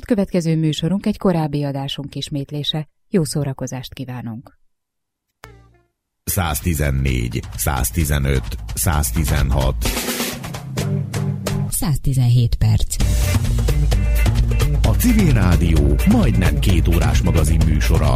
most következő műsorunk egy korábbi adásunk ismétlése. Jó szórakozást kívánunk! 114, 115, 116 117 perc. A Civil Rádió majdnem 2 órás magazin műsora.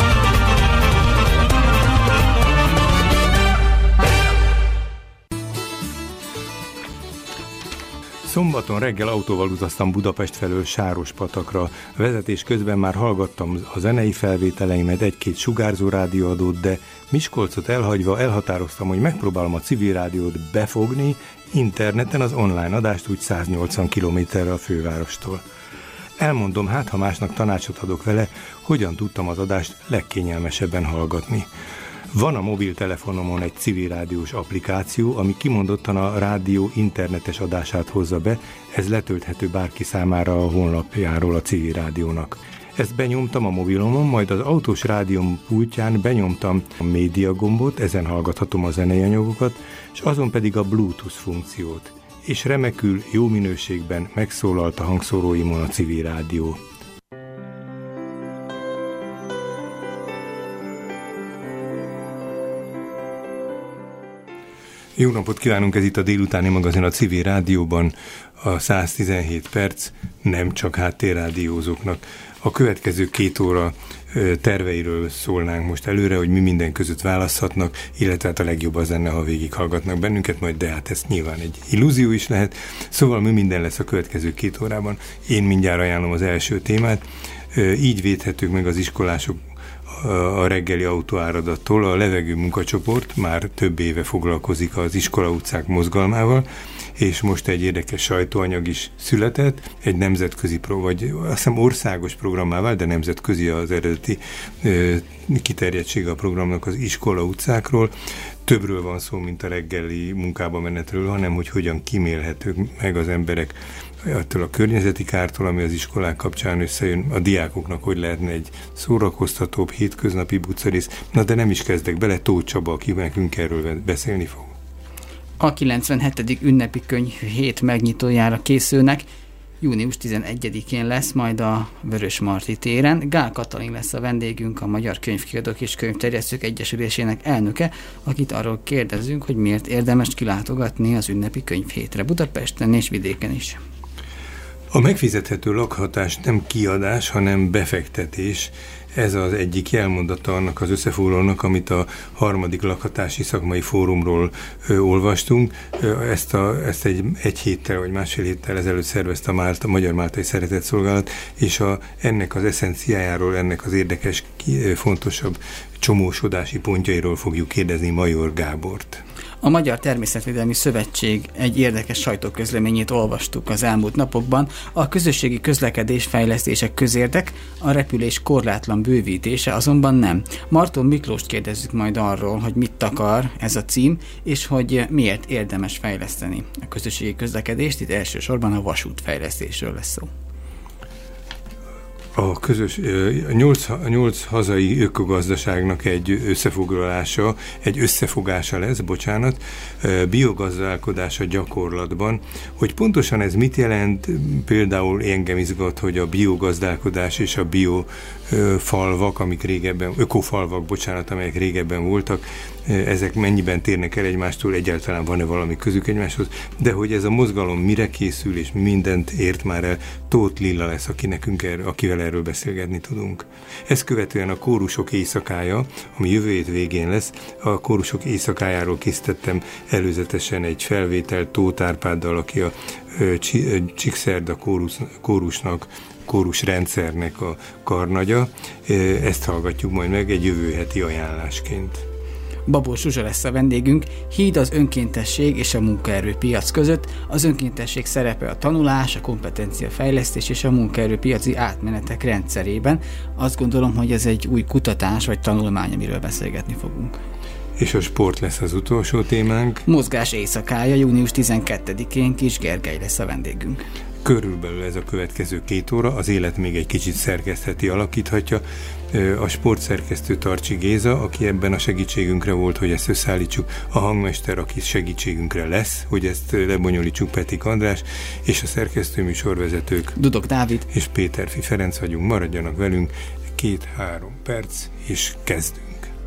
Szombaton reggel autóval utaztam Budapest felől Sárospatakra. Vezetés közben már hallgattam a zenei felvételeimet, egy-két sugárzó rádióadót, de Miskolcot elhagyva elhatároztam, hogy megpróbálom a Civil Rádiót befogni interneten, az online adást úgy 180 kilométerre a fővárostól. Elmondom, hát ha másnak tanácsot adok vele, hogyan tudtam az adást legkényelmesebben hallgatni. Van a mobiltelefonomon egy civil rádiós applikáció, ami kimondottan a rádió internetes adását hozza be, ez letölthető bárki számára a honlapjáról a Civil Rádiónak. Ezt benyomtam a mobilomon, majd az autós rádióm pultján benyomtam a média gombot, ezen hallgathatom a zenei anyagokat, és azon pedig a Bluetooth funkciót. És remekül, jó minőségben megszólalt a hangszóróimon a Civil Rádió. Jó napot kívánunk, ez itt a délutáni magazin a Civil Rádióban, a 117 perc, nem csak háttérrádiózóknak. A következő 2 óra terveiről szólnánk most előre, hogy mi minden között választhatnak, illetve hát a legjobb az lenne, ha végighallgatnak bennünket, majd de hát ez nyilván egy illúzió is lehet. Szóval mi minden lesz a következő 2 órában. Én mindjárt ajánlom az első témát. Így védhetők meg az iskolások a reggeli autóáradattól. A levegő munkacsoport már több éve foglalkozik az iskola utcák mozgalmával, és most egy érdekes sajtóanyag is született, egy nemzetközi, vagy azt hiszem országos programmá vált, de nemzetközi az eredeti kiterjedtsége a programnak az iskola utcákról. Többről van szó, mint a reggeli munkába menetről, hanem hogy hogyan kímélhetők meg az emberek attól a környezeti kártól, ami az iskolák kapcsán összejön, a diákoknak hogy lehetne egy szórakoztatóbb, hétköznapi buccarész. Na de nem is kezdek bele, Tóth Csaba, aki nekünk erről beszélni fog. A 97. ünnepi könyvhét megnyitójára készülnek. Június 11-én lesz majd a Vörösmarty téren. Gál Katalin lesz a vendégünk, a Magyar Könyvkiadók és Könyvterjesztők Egyesülésének elnöke, akit arról kérdezzünk, hogy miért érdemes kilátogatni az ünnepi könyvhétre Budapesten és vidéken is. A megfizethető lakhatás nem kiadás, hanem befektetés. Ez az egyik jelmondata annak az összefoglalónak, amit a 3. lakhatási szakmai fórumról olvastunk. Ezt egy héttel vagy másfél héttel ezelőtt szervezte a Magyar Máltai Szeretetszolgálat, és ennek az eszenciájáról, ennek az érdekes, fontosabb csomósodási pontjairól fogjuk kérdezni Major Gábort. A Magyar Természetvédelmi Szövetség egy érdekes sajtóközleményét olvastuk az elmúlt napokban. A közösségi közlekedés fejlesztések közérdek, a repülés korlátlan bővítése azonban nem. Marton Miklóst kérdezzük majd arról, hogy mit akar ez a cím, és hogy miért érdemes fejleszteni a közösségi közlekedést. Itt elsősorban a vasútfejlesztésről lesz szó. A 8 hazai ökogazdaságnak egy összefogása lesz, biogazdálkodás a gyakorlatban. Hogy pontosan ez mit jelent, például engem izgat, hogy a biogazdálkodás és a biofalvak, amelyek régebben voltak, ezek mennyiben térnek el egymástól, egyáltalán van-e valami közük egymáshoz, de hogy ez a mozgalom mire készül, és mindent ért már el, Tóth Lilla lesz, akivel erről beszélgetni tudunk. Ezt követően a Kórusok éjszakája, ami jövő hét végén lesz, a Kórusok éjszakájáról készítettem előzetesen egy felvételt Tóth Árpáddal, aki a Csíkszerda kórusnak, kórusrendszernek a karnagya. Ezt hallgatjuk majd meg egy jövő heti ajánlásként. Babó Zsuzsa lesz a vendégünk. Híd az önkéntesség és a munkaerőpiac között. Az önkéntesség szerepe a tanulás, a kompetenciafejlesztés és a munkaerőpiaci átmenetek rendszerében. Azt gondolom, hogy ez egy új kutatás vagy tanulmány, amiről beszélgetni fogunk. És a sport lesz az utolsó témánk. Mozgás éjszakája, június 12-én Kis Gergely lesz a vendégünk. Körülbelül ez a következő 2 óra, az élet még egy kicsit szerkesztheti, alakíthatja. A sportszerkesztő Tarcsi Géza, aki ebben a segítségünkre volt, hogy ezt összeállítsuk, a hangmester, aki segítségünkre lesz, hogy ezt lebonyolítsuk, Petik András, és a szerkesztőműsorvezetők Dudok Dávid és Péterfi Ferenc vagyunk. Maradjanak velünk 2-3 perc, és kezdünk.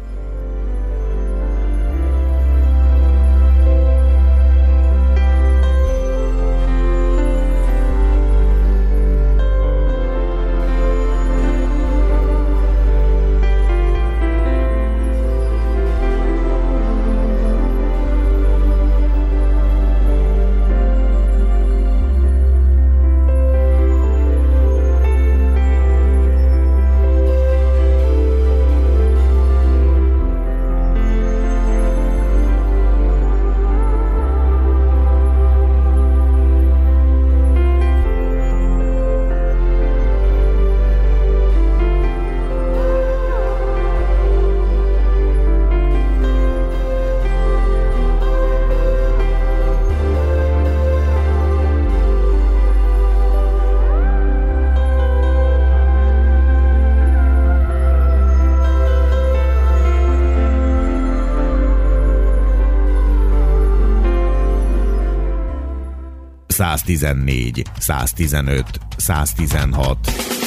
...114, 115, 116.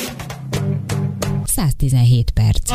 117 perc.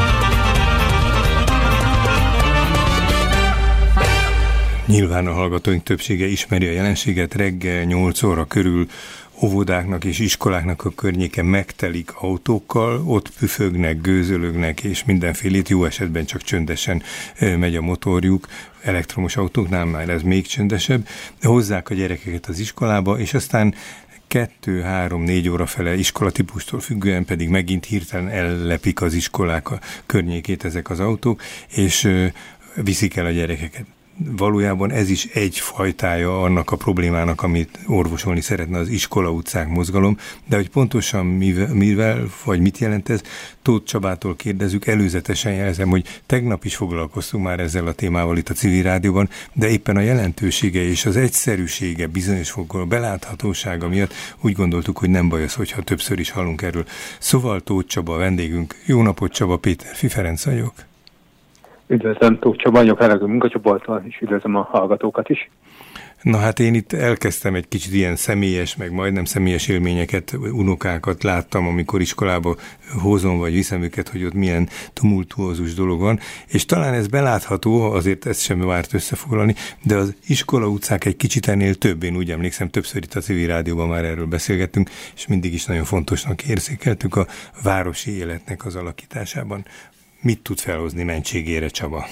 Nyilván a hallgatóink többsége ismeri a jelenséget, reggel 8 óra körül óvodáknak és iskoláknak a környéke megtelik autókkal, ott püfögnek, gőzölögnek, és mindenfélét, jó esetben csak csöndesen megy a motorjuk, elektromos autóknál már ez még csöndesebb, de hozzák a gyerekeket az iskolába, és aztán 2-3-4 óra fele iskolatípustól függően pedig megint hirtelen ellepik az iskolák a környékét ezek az autók, és viszik el a gyerekeket. Valójában ez is egy fajtája annak a problémának, amit orvosolni szeretne az iskola utcák mozgalom, de hogy pontosan mivel vagy mit jelent ez, Tóth Csabától kérdezzük. Előzetesen jelzem, hogy tegnap is foglalkoztunk már ezzel a témával itt a Civil Rádióban, de éppen a jelentősége és az egyszerűsége, bizonyos fokon beláthatósága miatt úgy gondoltuk, hogy nem baj az, hogyha többször is hallunk erről. Szóval Tóth Csaba a vendégünk. Jó napot, Csaba, Péterfi Ferenc vagyok. Üdvözlöm, Tóth Csaba vagyok, Levegő munkacsoporttól, és üdvözlöm a hallgatókat is. Na hát én itt elkezdtem egy kicsit ilyen személyes, meg majdnem személyes élményeket, unokákat láttam, amikor iskolába hozom vagy viszem őket, hogy ott milyen tumultuózus dolog van, és talán ez belátható, azért ezt sem várt összefoglalni, de az iskola utcák egy kicsit ennél több, én úgy emlékszem, többször itt a Civil Rádióban már erről beszélgettünk, és mindig is nagyon fontosnak érzékeltük a városi életnek az alakításában. Mit tud felhozni mentségére, Csaba?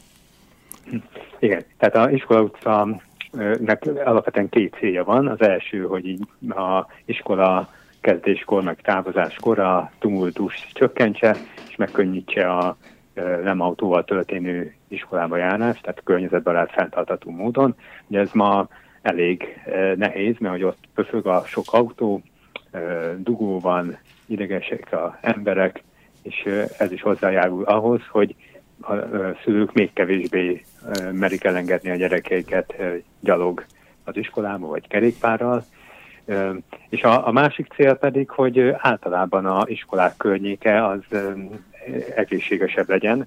Igen, tehát az iskola utcának alapvetően 2 célja van. Az első, hogy így a iskola kezdéskor, meg távozáskor a tumultus csökkentse, és megkönnyítse a nem autóval történő iskolába járást, tehát környezetbarát, fenntartható módon. Ugye ez ma elég nehéz, mert hogy ott pöfög a sok autó, dugó van, idegesek az emberek, és ez is hozzájárul ahhoz, hogy a szülők még kevésbé merik elengedni a gyerekeiket gyalog az iskolába, vagy kerékpárral. És a másik cél pedig, hogy általában az iskolák környéke az egészségesebb legyen.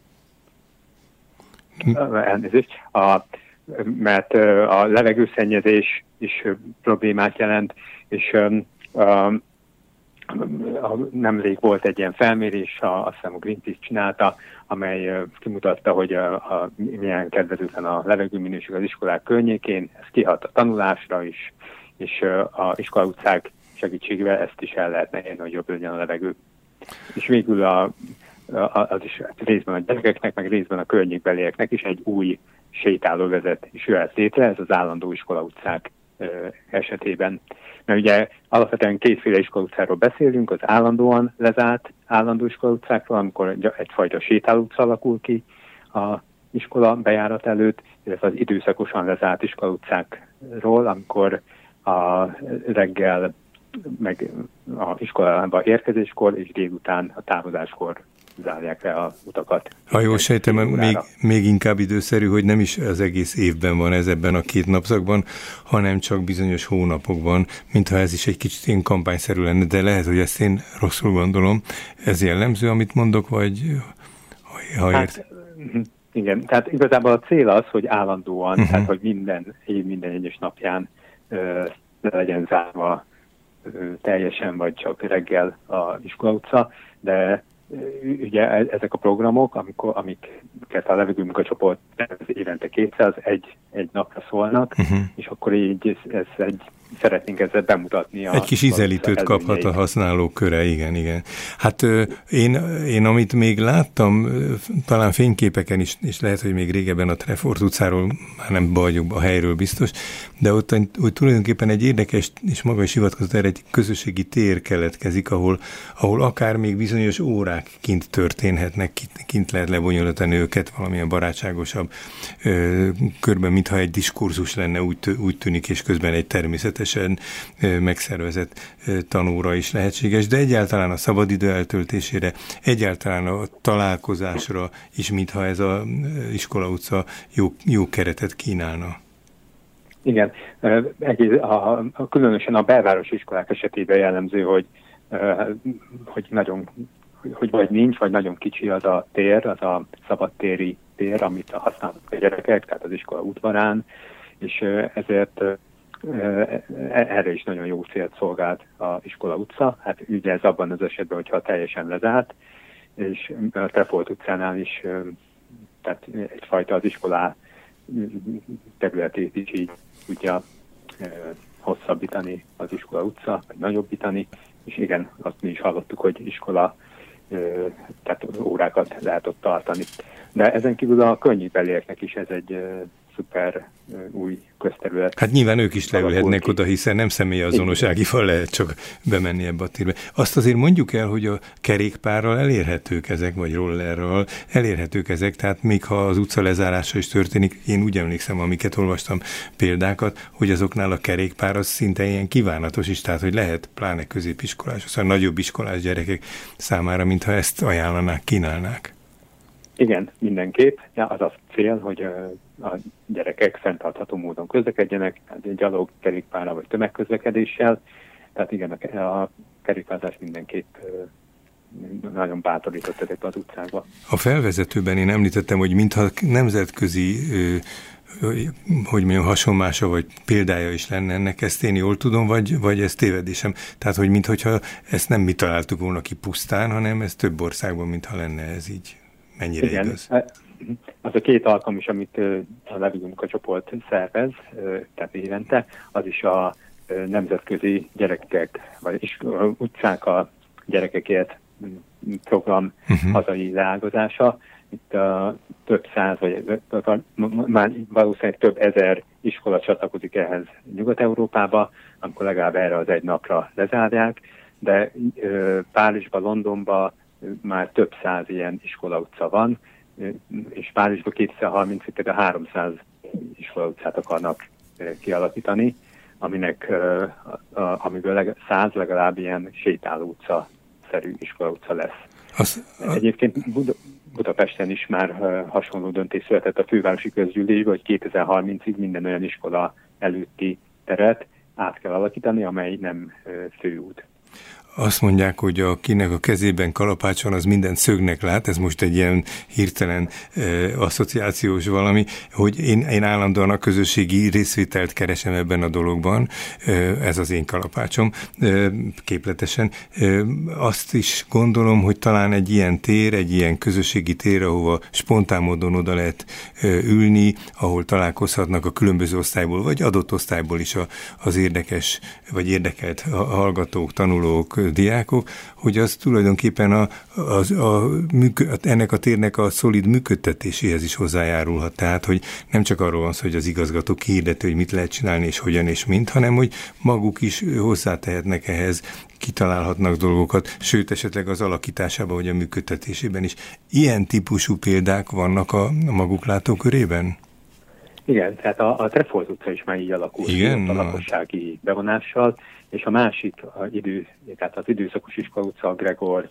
Elnézést. Mert a levegőszennyezés is problémát jelent, és nemrég volt egy ilyen felmérés, azt hiszem a Greenpeace csinálta, amely kimutatta, hogy milyen kedvezőtlen a levegőminőség az iskolák környékén, ez kihat a tanulásra is, és a iskola utcák segítségével ezt is el lehetne érni, hogy jobb legyen a levegő. És végül az is részben a gyerekeknek, meg részben a környékbelieknek is egy új sétálóvezet is jöhet létre, ez az állandó iskola utcák esetében. Mert ugye alapvetően 2 iskola utcáról beszélünk, az állandóan lezárt állandó iskola utcákról, amikor egyfajta sétálóutca alakul ki a iskola bejárat előtt, illetve az időszakosan lezárt iskola utcákról, amikor a reggel meg a iskolába érkezéskor és délután a távozáskor zárják le a utakat. Ha jól sejtem, még inkább időszerű, hogy nem is az egész évben van ez ebben a 2 napszakban, hanem csak bizonyos hónapokban, mintha ez is egy kicsit ilyen kampányszerű lenne, de lehet, hogy ezt én rosszul gondolom. Ez jellemző, amit mondok, vagy igen, tehát igazából a cél az, hogy állandóan, tehát hogy minden egyes napján legyen zárva teljesen, vagy csak reggel az iskola utca, de ugye ezek a programok, amiket a levegő munkacsoport évente 200 egy napra szólnak, és akkor így szeretnénk ezzel bemutatni. Egy kis ízelítőt kaphat a használók köre, igen. Hát én amit még láttam, talán fényképeken is, és lehet, hogy még régebben a Trefort utcáról, már nem vagyok a helyről biztos, de ott hogy tulajdonképpen egy érdekes, és maga is hivatkozott erre, egy közösségi tér keletkezik, ahol akár még bizonyos órák kint történhetnek, kint lehet lebonyolítani őket valamilyen barátságosabb körben, mintha egy diskurzus lenne, úgy tűnik, és közben egy természetesen megszervezett tanóra is lehetséges, de egyáltalán a szabadidő eltöltésére, egyáltalán a találkozásra is, mintha ez az iskola utca jó keretet kínálna. Igen, különösen a belvárosi iskolák esetében jellemző, hogy vagy nincs, vagy nagyon kicsi az a tér, az a szabadtéri tér, amit használnak a gyerekek, tehát az iskola udvarán, és ezért erre is nagyon jó célt szolgált az iskola utca. Hát ugye ez abban az esetben, hogyha teljesen lezárt, és a Trefolt utcánál is, tehát egyfajta az iskolá területét is így tudja hosszabbítani az iskola utca, vagy nagyobbítani, és igen, azt mi is hallottuk, hogy iskola, tehát órákat lehet ott tartani. De ezen kívül a könnyűbelieknek is ez egy szuper új közterület. Hát nyilván ők is leülhetnek oda, hiszen nem személyazonossági fal lehet csak bemenni ebbe a térbe. Azt azért mondjuk el, hogy a kerékpárral elérhetők ezek, vagy rollerral elérhetők ezek, tehát még ha az utca lezárása is történik, én úgy emlékszem, amiket olvastam példákat, hogy azoknál a kerékpár az szinte ilyen kívánatos is, tehát hogy lehet pláne középiskolás, szóval nagyobb iskolás gyerekek számára, mintha ezt ajánlanák, kínálnák. Igen, mindenképp. Ja, az a cél, hogy a gyerekek fenntartható módon közlekedjenek, gyalog, kerékpárral vagy tömegközlekedéssel. Tehát igen, a kerékpárzást mindenképp nagyon bátorított ezekbe az utcákba. A felvezetőben én említettem, hogy mintha nemzetközi hasonlása vagy példája is lenne ennek, ezt én jól tudom, vagy ez tévedésem? Tehát, hogy mintha ezt nem mi találtuk volna ki pusztán, hanem ez több országban, mintha lenne ez így. Mennyire igen, igaz? Az a 2 alkalom is, amit a levegő munkacsoport szervez, tehát évente, az is a nemzetközi gyerekek, vagy utcák a gyerekekért program hazai leágazása. Itt több száz, vagy már valószínűleg több ezer iskola csatlakozik ehhez Nyugat-Európába, amikor legalább erre az egy napra lezárják, de Párizsban, Londonban már több száz ilyen iskola utca van, és Párizsban 2030-ig például 300 iskola utcát akarnak kialakítani, amiből 100 legalább ilyen sétáló utca-szerű iskola utca lesz. Egyébként Budapesten is már hasonló döntés született a fővárosi közgyűlésben, hogy 2030-ig minden olyan iskola előtti teret át kell alakítani, amely nem főút. Azt mondják, hogy akinek a kezében kalapács van, az mindent szögnek lát, ez most egy ilyen hirtelen asszociációs valami, hogy én állandóan a közösségi részvételt keresem ebben a dologban, ez az én kalapácsom, képletesen. Azt is gondolom, hogy talán egy ilyen tér, egy ilyen közösségi tér, ahova spontán módon oda lehet ülni, ahol találkozhatnak a különböző osztályból, vagy adott osztályból is az érdekes, vagy érdekelt hallgatók, tanulók, diákok, hogy az tulajdonképpen ennek a térnek a szolid működtetéséhez is hozzájárulhat. Tehát, hogy nem csak arról van szó, hogy az igazgató kihirdeti, hogy mit lehet csinálni, és hogyan és mint, hanem, hogy maguk is hozzátehetnek ehhez, kitalálhatnak dolgokat, sőt, esetleg az alakításában, vagy a működtetésében is. Ilyen típusú példák vannak a maguk látókörében? Igen, tehát a Trefolt utca is már így alakult. Igen? A lakossági bevonással, és a másik tehát az időszakos iskola utca, a Gregor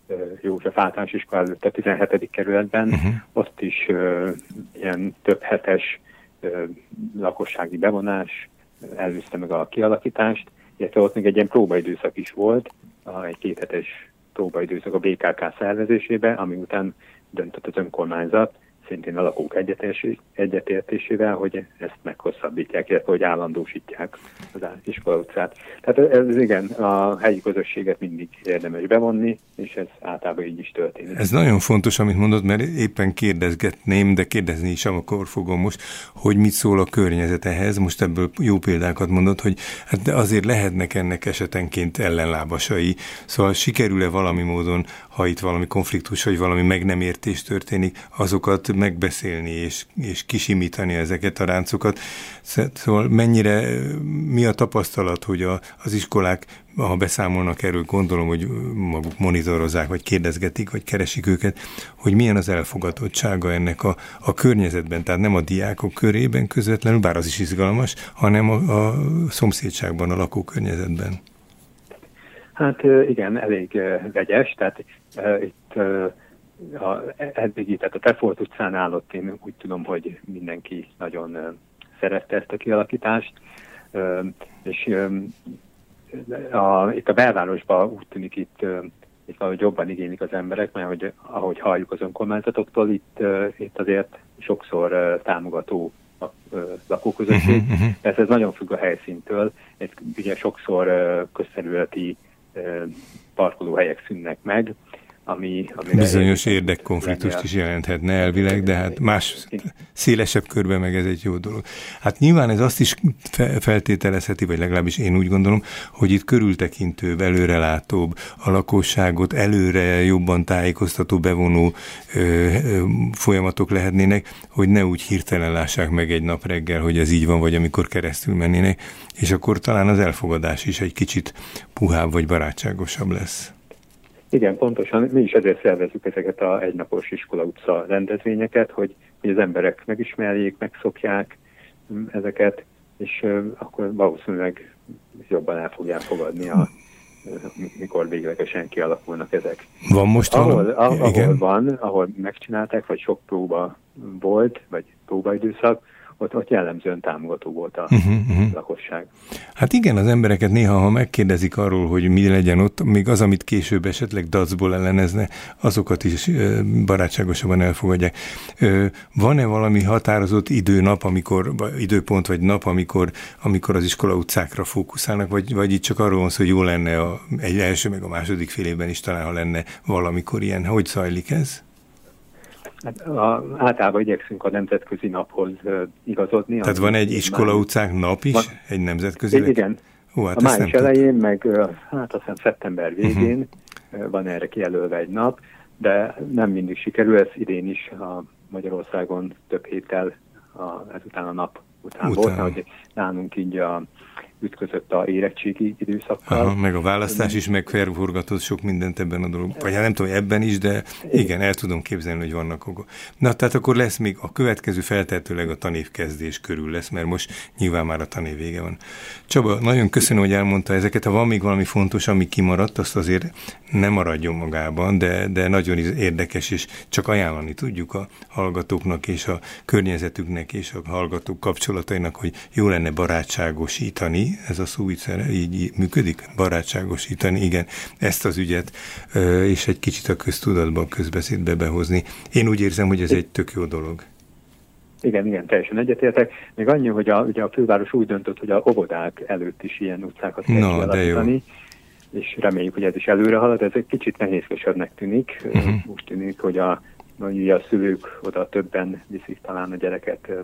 József általános iskola előtt a 17. kerületben, ott is ilyen több hetes lakossági bevonás előzte meg a kialakítást, illetve ott még egy ilyen próbaidőszak is volt, egy 2 hetes próbaidőszak a BKK szervezésében, ami után döntött az önkormányzat, szintén a lakók egyetértésével, hogy ezt meghosszabbítják, illetve hogy állandósítják az iskola utcát. Tehát ez igen, a helyi közösséget mindig érdemes bevonni, és ez általában így is történik. Ez nagyon fontos, amit mondod, mert éppen kérdezgetném, de kérdezni is akkor fogom most, hogy mit szól a környezet ehhez. Most ebből jó példákat mondod, hogy hát azért lehetnek ennek esetenként ellenlábasai. Szóval sikerül-e valami módon, ha itt valami konfliktus, vagy valami meg nem értés történik, azokat megbeszélni és kisimítani ezeket a ráncokat. Szóval mi a tapasztalat, hogy az iskolák, ha beszámolnak erről, gondolom, hogy maguk monitorozzák, vagy kérdezgetik, vagy keresik őket, hogy milyen az elfogadottsága ennek a környezetben, tehát nem a diákok körében közvetlenül, bár az is izgalmas, hanem a szomszédságban, a lakókörnyezetben. Hát igen, elég vegyes, tehát itt tehát a Trefolt utcánál ott én úgy tudom, hogy mindenki nagyon szerette ezt a kialakítást, és itt a belvárosban úgy tűnik itt valahogy jobban igénylik az emberek, mert ahogy halljuk az önkormányzatoktól, itt azért sokszor támogató a lakóközösség. Ez nagyon függ a helyszíntől, ugye sokszor közterületi parkolóhelyek szűnnek meg, ami bizonyos érdekkonfliktust is jelenthetne elvileg, de hát más szélesebb körben meg ez egy jó dolog. Hát nyilván ez azt is feltételezheti, vagy legalábbis én úgy gondolom, hogy itt körültekintőbb, előrelátóbb, a lakosságot előre jobban tájékoztató, bevonó folyamatok lehetnének, hogy ne úgy hirtelen lássák meg egy nap reggel, hogy ez így van, vagy amikor keresztül mennének, és akkor talán az elfogadás is egy kicsit puhább vagy barátságosabb lesz. Igen, pontosan. Mi is ezért szervezzük ezeket a egynapos iskola utca rendezvényeket, hogy az emberek megismerjék, megszokják ezeket, és akkor valószínűleg jobban el fogják fogadni, mikor véglegesen kialakulnak ezek. Van most ahol megcsinálták, vagy sok próba volt, vagy próbaidőszak, ott jellemzően támogató volt a lakosság. Hát igen, az embereket néha, ha megkérdezik arról, hogy mi legyen ott, még az, amit később esetleg dacból ellenezne, azokat is barátságosabban elfogadják. Van-e valami határozott időpont vagy nap, amikor az iskola utcákra fókuszálnak, vagy itt csak arról van szó, hogy jó lenne egy első, meg a második fél évben is talán, ha lenne valamikor ilyen. Hogy zajlik ez? Hát általában igyekszünk a nemzetközi naphoz igazodni. Tehát van egy iskola utcák nap is? Egy nemzetközi? Igen. Hát a május elején, meg azt hiszem szeptember végén van erre kijelölve egy nap, de nem mindig sikerül, ez idén is a Magyarországon több héttel ezután a nap után volt, hogy nálunk így ütközött a érettségi időszakkal. Aha, meg a választás is megfelforgatott sok mindent ebben a dologban. Vagy hát nem tudom, ebben is, de igen, el tudom képzelni, hogy vannak okok. Na, tehát akkor lesz még a következő feltehetőleg a tanévkezdés körül lesz, mert most nyilván már a tanév vége van. Csaba, nagyon köszönöm, hogy elmondta ezeket. Ha van még valami fontos, ami kimaradt, azt azért nem maradjon magában, de nagyon érdekes, és csak ajánlani tudjuk a hallgatóknak és a környezetüknek és a hallgatók kapcsolatainak, hogy jó lenne barátságosítani, ez a szó így működik? Barátságosítani, igen, ezt az ügyet, és egy kicsit a köztudatba, a közbeszédbe behozni. Én úgy érzem, hogy ez egy tök jó dolog. Igen, teljesen egyetértek. Még annyi, hogy ugye a főváros úgy döntött, hogy a óvodák előtt is ilyen utcákat kell kialakítani, és reméljük, hogy ez is előre halad. Ez egy kicsit nehézkesebbnek tűnik. Úgy tűnik, hogy a szülők oda többen viszik talán a gyerekeket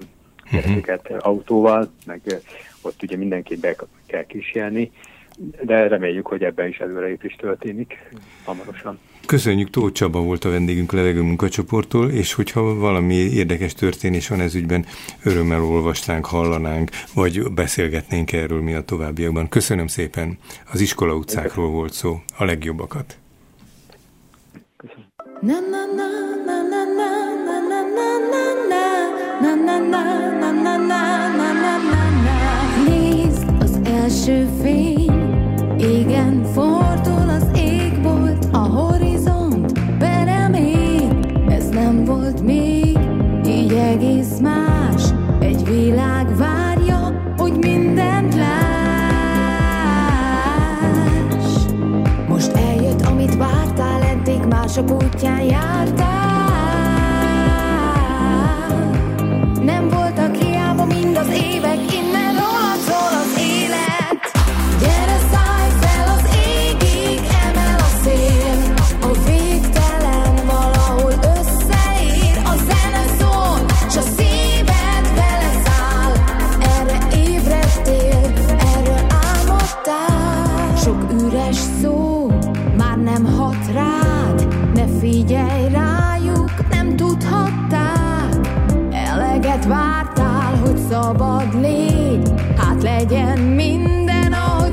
autóval, meg ott ugye mindenkit be kell kísérni, de reméljük, hogy ebben is előrelépés történik hamarosan. Köszönjük, Tóth Csaba volt a vendégünk a Levegő munkacsoporttól, és hogyha valami érdekes történés van ez ügyben, örömmel olvasnánk, hallanánk, vagy beszélgetnénk erről mi a továbbiakban. Köszönöm szépen, az iskola utcákról volt szó, a legjobbakat. Köszönöm. Nézd, az első fény, égen fordul az égbolt, a horizont egész más, egy világ várja, hogy mindent láss. Most eljött, amit vártál, eddig mások útján jártál. Nem voltak hiába mind az évek, innen rólad szól az élet. Gyere, szállj fel az égig, emel a szél, a végtelen valahol összeér. A zene szól, s a szíved vele száll. Erre ébredtél, erről álmodtál. Sok üres szó már nem hat rád, ne figyelj rájuk, nem tudhatták. Eleget vártál, hogy szabad légy, hát legyen minden, ahogy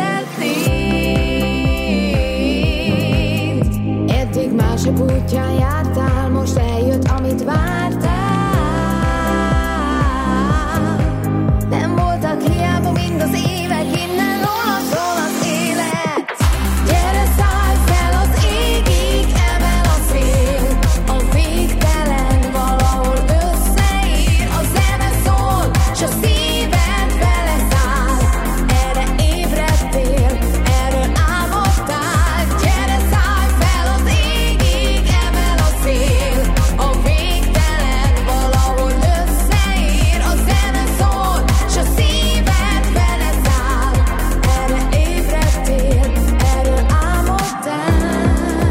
szeretnéd. Eddig mások útján jártál, most eljött, amit vártál. Nem voltak hiába mind az évek, innen rólad szól az élet. Gyere, szállj fel az égig, emel a szél, a végtelen valahol összeér. A zene szól, s a szíved vele száll. Erre ébredtél, erről álmodtál. Gyere, szállj fel az égig, emel a szél, a végtelen valahol összeér. A zene szól, s a szíved vele száll. Erre ébredtél, erről álmodtál.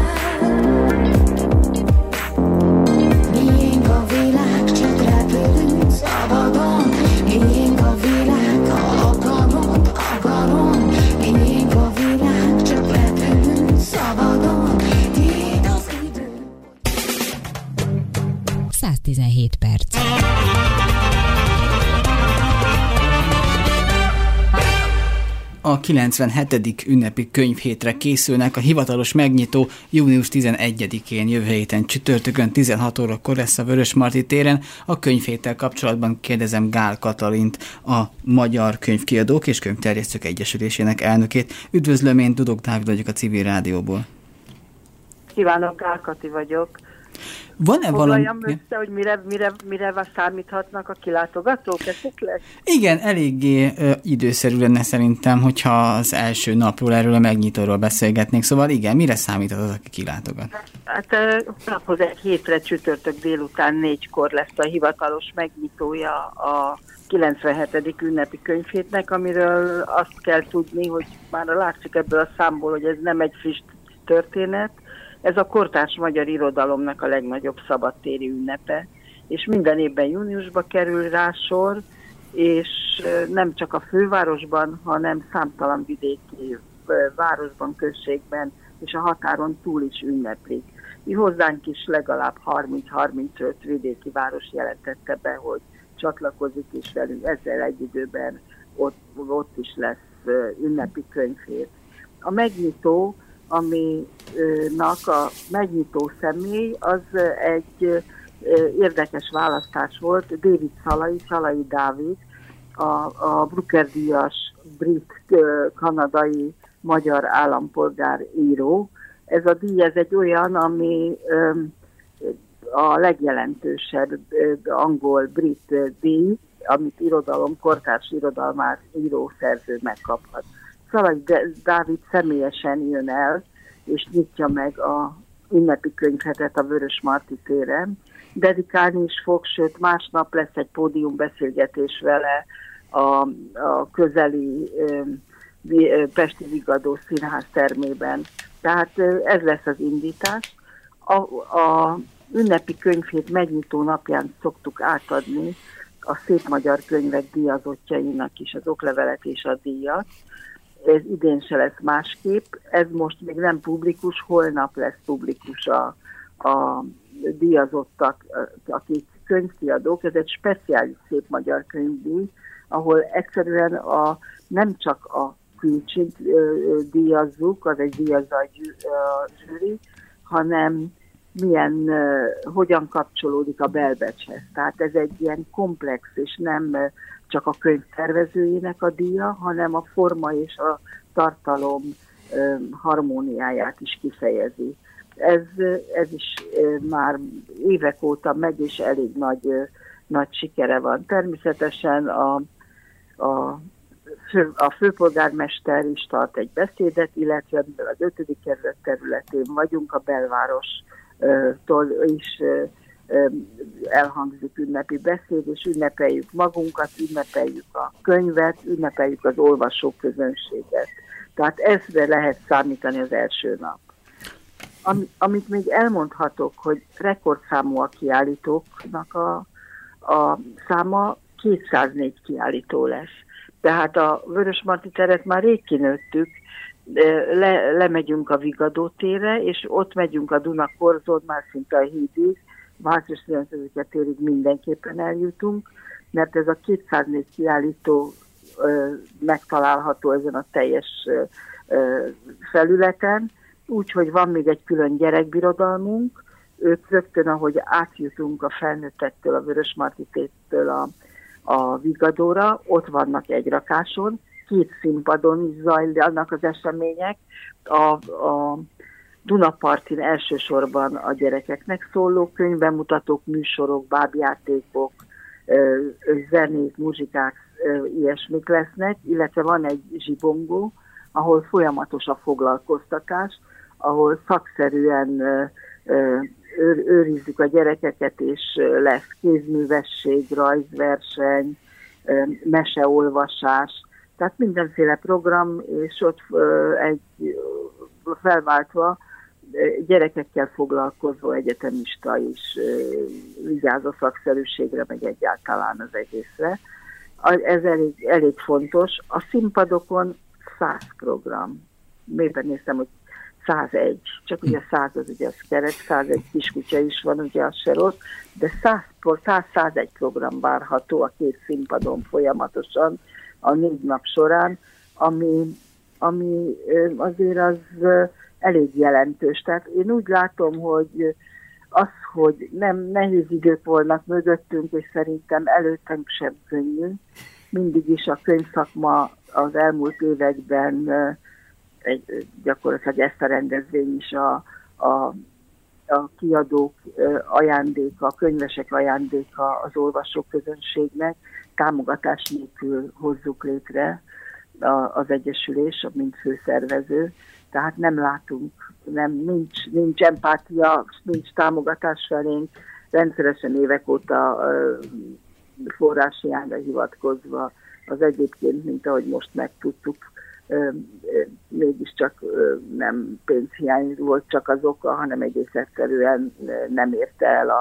Miénk a világ, csak repülünk szabadon. Miénk a világ, ha akarod, akarom. Miénk a világ, csak repülünk szabadon. Tiéd az idő. 117 perc. A 97. ünnepi könyvhétre készülnek, a hivatalos megnyitó június 11-én jövő héten csütörtökön 16 órakor lesz a Vörösmarty téren. A könyvhéttel kapcsolatban kérdezem Gál Katalint, a Magyar Könyvkiadók és Könyvterjesztők Egyesülésének elnökét. Üdvözlöm, én Dudok Dávid vagyok a Civil Rádióból. Kívánok, Gál Kati vagyok. Van-e valami... Foglaljam össze, hogy mire számíthatnak a kilátogatók esetleg? Igen, eléggé időszerű lenne szerintem, hogyha az első napról erről a megnyitóról beszélgetnénk. Szóval igen, mire számíthat az, aki kilátogat? Hát naphoz egy hétre csütörtök délután 4-kor lesz a hivatalos megnyitója a 97. ünnepi könyvhétnek, amiről azt kell tudni, hogy már látszik ebből a számból, hogy ez nem egy friss történet. Ez a kortárs magyar irodalomnak a legnagyobb szabadtéri ünnepe, és minden évben júniusba kerül rá sor, és nem csak a fővárosban, hanem számtalan vidéki városban, községben és a határon túl is ünneplik. Mi hozzánk is legalább 30-35 vidéki város jelentette be, hogy csatlakozik is velünk, ezzel egy időben ott is lesz ünnepi könyvhét. A megnyitó, aminek a megnyitó személy, az egy érdekes választás volt. David Szalai Dávid, a Booker-díjas brit, kanadai, magyar állampolgár író. Ez a díj, ez egy olyan, ami a legjelentősebb angol-brit díj, amit kortárs irodalmár író-szerző megkaphat. Szalai Dávid személyesen jön el, és nyitja meg a ünnepi könyvhetet a Vörösmarty téren. Dedikálni is fog, sőt másnap lesz egy pódiumbeszélgetés vele a közeli Pesti Vigadó Színház termében. Tehát ez lesz az indítás. A ünnepi könyvhét megnyitó napján szoktuk átadni a Szép Magyar Könyvek díjazottjainak is az oklevelet és a díjat. Ez idén se lesz másképp, ez most még nem publikus, holnap lesz publikus a díjazottak, akik könyvkiadók. Ez egy speciális Szép Magyar Könyvdíj, ahol egyszerűen nem csak a külcsint díjazzuk, az egy díjazza a zsűri, hanem hogyan kapcsolódik a belbecshez. Tehát ez egy ilyen komplex, és nem csak a könyv tervezőjének a díja, hanem a forma és a tartalom harmóniáját is kifejezi. Ez is már évek óta megy, és elég nagy nagy sikere van. Természetesen a főpolgármester is tart egy beszédet, illetve mivel az 5. kerület területén vagyunk, a belvárostól is elhangzik ünnepi beszéd, és ünnepeljük magunkat, ünnepeljük a könyvet, ünnepeljük az olvasóközönséget. Tehát ezre lehet számítani az első nap. Amit még elmondhatok, hogy rekordszámú a kiállítóknak a száma, 204 kiállító lesz. Tehát a Vörösmarty teret már rég kinőttük, lemegyünk a Vigadó térre, és ott megyünk a Dunakorzón, már szinte a hídig, március 9-e térig mindenképpen eljutunk, mert ez a 204 kiállító megtalálható ezen a teljes felületen, úgyhogy van még egy külön gyerekbirodalmunk, őt rögtön, ahogy átjutunk a felnőttektől, a Vörösmarty tértől a Vigadóra, ott vannak egy rakáson, 2 színpadon is zajlanak az események, a Dunapartin elsősorban a gyerekeknek szóló könyvbemutatók, műsorok, bábjátékok, zenék, muzsikák, ilyesmik lesznek, illetve van egy zsibongó, ahol folyamatos a foglalkoztatás, ahol szakszerűen őrizzük a gyerekeket, és lesz kézművesség, rajzverseny, meseolvasás, tehát mindenféle program, és ott egy felváltva gyerekekkel foglalkozó egyetemista is vigyáz a szakszerűségre, meg egyáltalán az egészre. Ez elég fontos. A színpadokon 100 program. Mében néztem, hogy 101, csak ugye 100 az ugye az kerek, 101 kiskutya is van, ugye az se rossz, de 100-101 program várható a 2 színpadon folyamatosan a 4 nap során, ami azért az elég jelentős. Tehát én úgy látom, hogy az, hogy nem nehéz idők volnak mögöttünk, és szerintem előttünk sem könnyű. Mindig is a könyvszakma az elmúlt években gyakorlatilag ezt a rendezvény is a kiadók ajándéka, a könyvesek ajándéka az olvasóközönségnek, támogatás nélkül hozzuk létre az Egyesülés, mint főszervező. Tehát nem látunk, nincs empátia, nincs támogatás felénk, rendszeresen évek óta forráshiányra hivatkozva, az egyébként, mint ahogy most megtudtuk, mégiscsak nem pénzhiány volt csak az oka, hanem egész egyszerűen nem érte el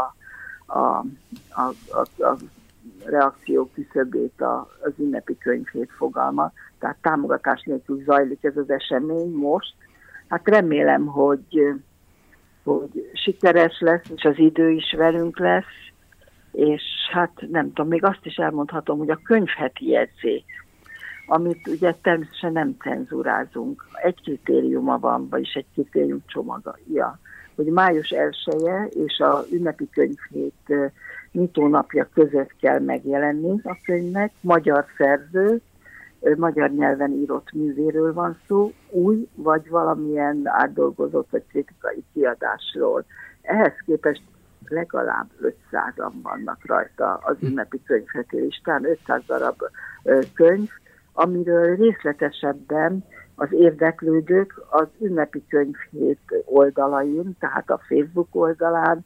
a reakció küszöbét az ünnepi könyvhét fogalma. Tehát támogatás nélkül zajlik ez az esemény most. Hát remélem, hogy sikeres lesz, és az idő is velünk lesz, és hát nem tudom, még azt is elmondhatom, hogy a könyvheti jegyzék, amit ugye természetesen nem cenzúrázunk. Egy kritériuma van, vagyis egy kritérium csomagja, hogy május 1-e és a ünnepi könyvhét nyitónapja között kell megjelenni a könyvnek, magyar szerző, magyar nyelven írott művéről van szó, új vagy valamilyen átdolgozott vagy kritikai kiadásról. Ehhez képest legalább 500-an vannak rajta az ünnepi könyvheti listán, 500 darab könyv, amiről részletesebben az érdeklődők az ünnepi könyvhét oldalain, tehát a Facebook oldalán,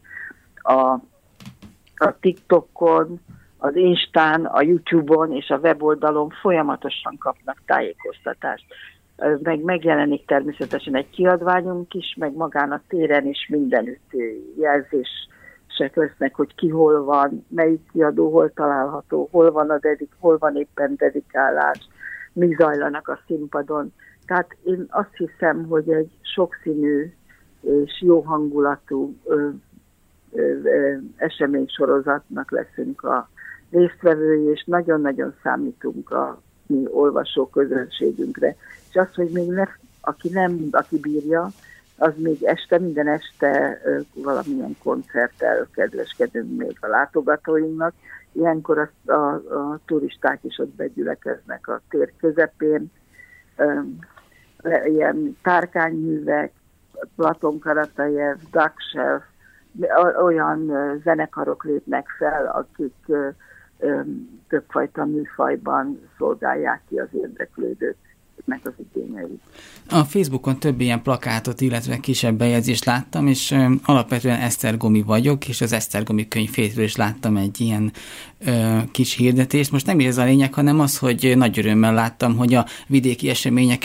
a TikTokon, az Instán, a YouTube-on és a weboldalon folyamatosan kapnak tájékoztatást. Megjelenik természetesen egy kiadványunk is, meg magán a téren is mindenütt jelzések lesznek, hogy ki hol van, melyik kiadó hol található, hol van éppen dedikálás, mi zajlanak a színpadon. Tehát én azt hiszem, hogy egy sokszínű és jó hangulatú eseménysorozatnak leszünk a résztvevői, és nagyon-nagyon számítunk a mi olvasóközönségünkre. És az, hogy még aki bírja, az még minden este valamilyen koncerttel kedveskedünk még a látogatóinknak. Ilyenkor a turisták is ott begyülekeznek a tér közepén. Ilyen tárkányművek, Platon Karatajev, Dakshev, olyan zenekarok lépnek fel, akik többfajta műfajban szolgálják ki az érdeklődők meg az igényeit. A Facebookon több ilyen plakátot, illetve kisebb bejegyzést láttam, és alapvetően esztergomi vagyok, és az esztergomi könyvhétről is láttam egy ilyen kis hirdetést. Most nem is ez a lényeg, hanem az, hogy nagy örömmel láttam, hogy a vidéki események